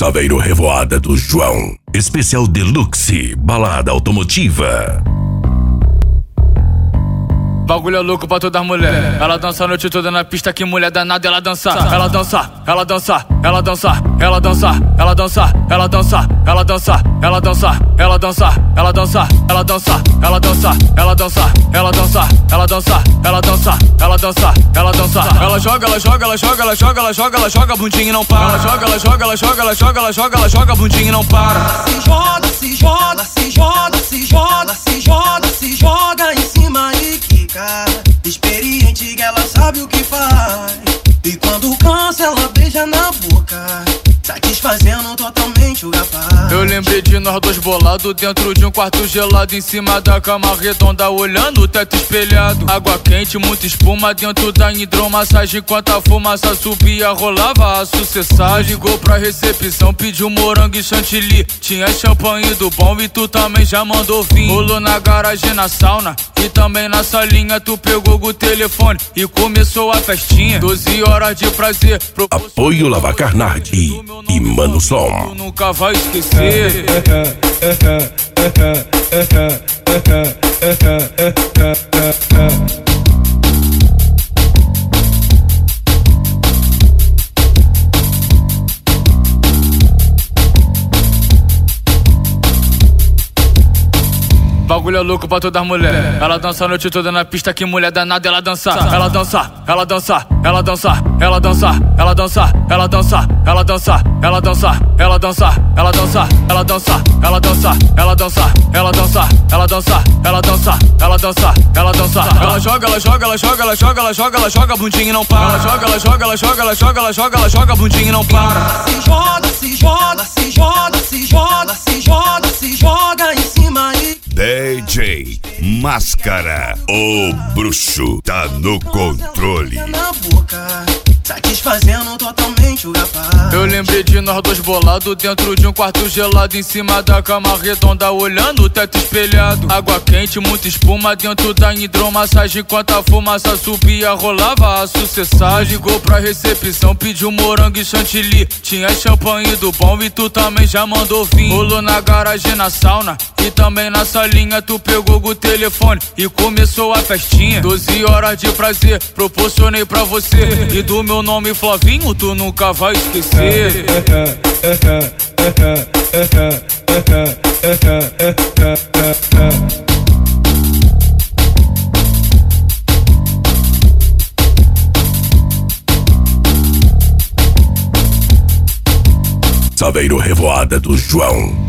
Saveiro Revoada do João. Especial Deluxe, balada automotiva. Bagulho é louco pra todas as mulheres. Ela dança a noite toda na pista, que mulher danada ela dança. Ela dança, ela dança, ela dança, ela dança, ela dança, ela dança, ela dança, ela dança, ela dança, ela dança, ela dança, ela dança, ela dança, ela dança, ela dança, ela dança, ela dança, ela dança. Ela joga, ela joga, ela joga, ela joga, ela joga, ela joga, bundinha e não para. Ela joga, ela joga, ela joga, ela joga, ela joga, ela joga, bundinha e não para. Se joga, se joga, se joga, se joga, se joga, se joga em cima e quica. Experiente, ela sabe o que faz. E quando cansa, ela beija na boca, satisfazendo totalmente o rapaz. Eu lembrei de nós dois bolados dentro de um quarto gelado, em cima da cama redonda, olhando o teto espelhado. Água quente, muita espuma dentro da hidromassagem. Enquanto a fumaça subia, rolava a sucessagem. Ligou pra recepção, pediu morango e chantilly. Tinha champanhe do bom e tu também já mandou vir. Rolou na garagem, na sauna e também na salinha. Tu pegou o telefone e começou a festinha. 12 horas de prazer. Apoio Lavacar Nardi e Mano Som. Tu nunca vai esquecer. Bagulho é louco pra todas as mulheres. Ela dança a noite toda na pista, que mulher danada ela dança. Ela dança, ela dança, ela dança, ela dança, ela dança, ela dança, ela dança, ela dança, ela dança, ela dança, ela dança, ela dança, ela dança, ela dança, ela dança, ela dança, ela dança, ela dança. Ela joga, ela joga, ela joga, ela joga, ela joga, ela joga, bundinha e não para. Ela joga, ela joga, ela joga, ela joga, ela joga, ela joga, bundinha e não para. Se joga, se joga, se joga, se joga, se joga, se joga em cima e DJ Máscara, o bruxo, tá no controle. na boca, satisfazendo totalmente o rapaz. Eu lembrei de nós dois bolados dentro de um quarto gelado, em cima da cama redonda, olhando o teto espelhado. Água quente, muita espuma dentro da hidromassagem. Enquanto a fumaça subia, rolava a sucessagem. Ligou pra recepção, pediu morango e chantilly. Tinha champanhe do bom e tu também já mandou vir. Rolou na garagem, na sauna e também na salinha. Tu pegou o telefone e começou a festinha. 12 horas de prazer, proporcionei pra você. E do meu nome Flavinho, tu nunca vai esquecer. Saveiro Revoada do João.